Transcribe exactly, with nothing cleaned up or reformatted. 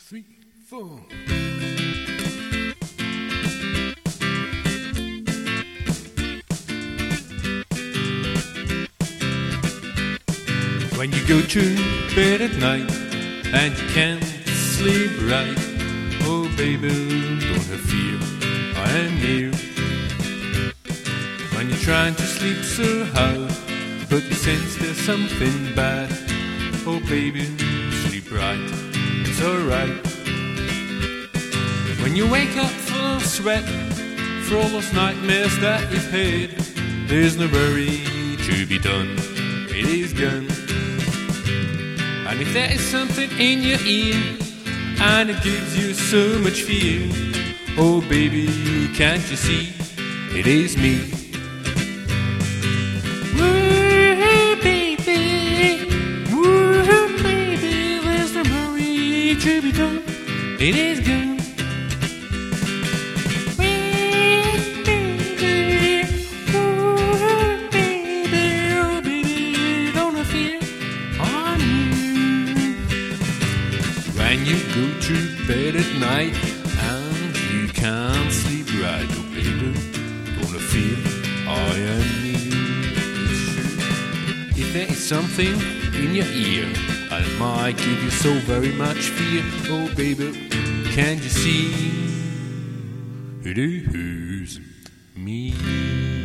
three, four. When you go to bed at night and you can't sleep right, oh baby, don't have fear, I am near. When you're trying to sleep so hard, but you sense there's something bad, oh baby, sleep right, it's alright. When you wake up full of sweat for all those nightmares that you've had, there's no worry to be done, it is gone. And if there is something in your ear and it gives you so much fear, oh baby, can't you see, it is me. Woo baby, woo baby, there's no worry to be done, it is gone. When you go to bed at night and you can't sleep right, oh baby, don't feel I am near. If there is something in your ear that might give you so very much fear, oh baby, can't you see it is me?